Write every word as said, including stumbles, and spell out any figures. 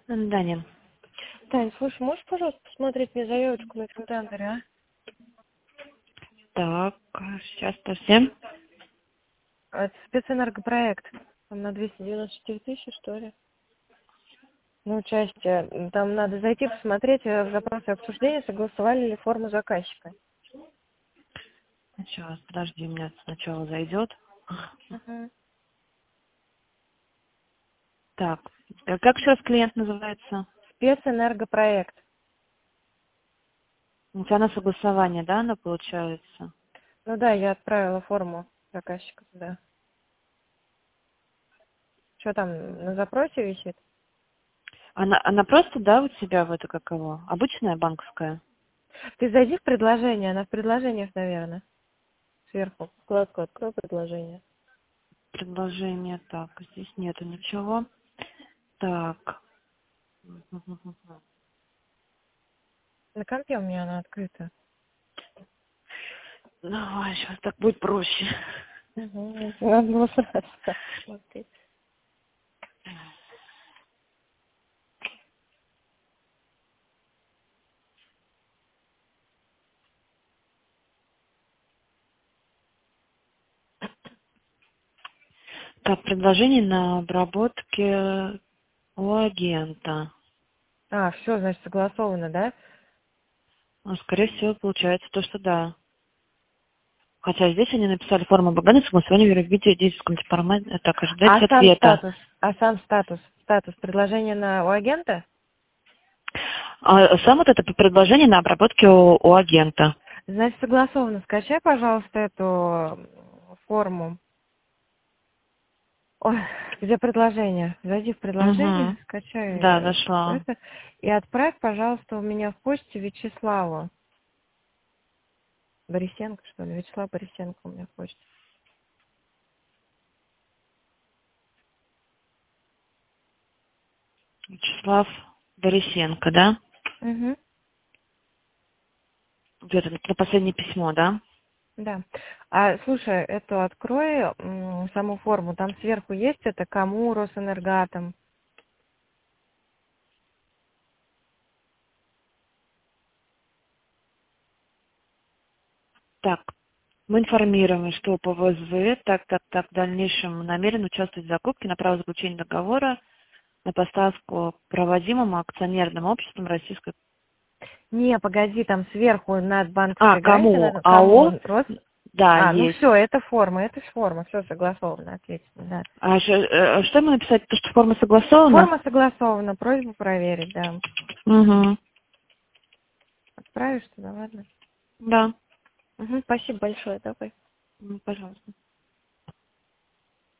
Даня. Тань, слушай, можешь, пожалуйста, посмотреть мне заявочку на Финтендере, а? Так, сейчас совсем. Это спецэнергопроект. Там на двести девяносто четыре тысячи, что ли? Ну, участие. Там надо зайти посмотреть э, в запросе обсуждения, согласовали ли форму заказчика. Сейчас, подожди, у меня сначала зайдет. Угу. Так, э, как сейчас клиент называется? Спецэнергопроект. У тебя на согласование, да, она получается? Ну да, я отправила форму заказчика туда. Что там на запросе висит? Она, она просто, да, у тебя в это как его? Обычная банковская? Ты зайди в предложение, она в предложениях, наверное. Сверху. Вкладку открой предложение. Предложение, так, здесь нету ничего. Так. На компе у меня она открыта. Давай, сейчас так будет проще. Угу. Надо было сразу так смотреть. Так, предложение на обработке у агента. А, все, значит, согласовано, да? Ну, скорее всего, получается то, что да. Хотя здесь они написали форму БГ на согласование юридическом формате. Так, ожидать А сам ответа. статус, а сам статус, статус предложения на у агента? А сам вот это предложение на обработке у, у агента. Значит, согласовано. Скачай, пожалуйста, эту м, форму. Ой, где предложение? Зайди в предложение, Угу. скачай Да, э, нашла. это и отправь, пожалуйста, у меня в почте Вячеславу. Борисенко, что ли? Вячеслав Борисенко у меня в почте. Вячеслав Борисенко, да? Угу. Где-то на последнее письмо, да? Да. А слушай, эту открой м, саму форму. Там сверху есть это кому Росэнергатом. Так, мы информируем, что по ВСВ, так, так, так, в дальнейшем намерен участвовать в закупке на право заключения договора на поставку проводимому акционерным обществом Российской... Не, погоди, там сверху над А, банковской гарантией кому? надо АО? кому Рос. Да, А, ну есть. все, это форма, это ж форма, все согласовано, отлично, да. А ш- э, что ему написать? То, что форма согласована? Форма согласована, просьбу проверить, да. Угу. Отправишь туда, ладно? Да. Угу, спасибо большое, давай. Ну, пожалуйста.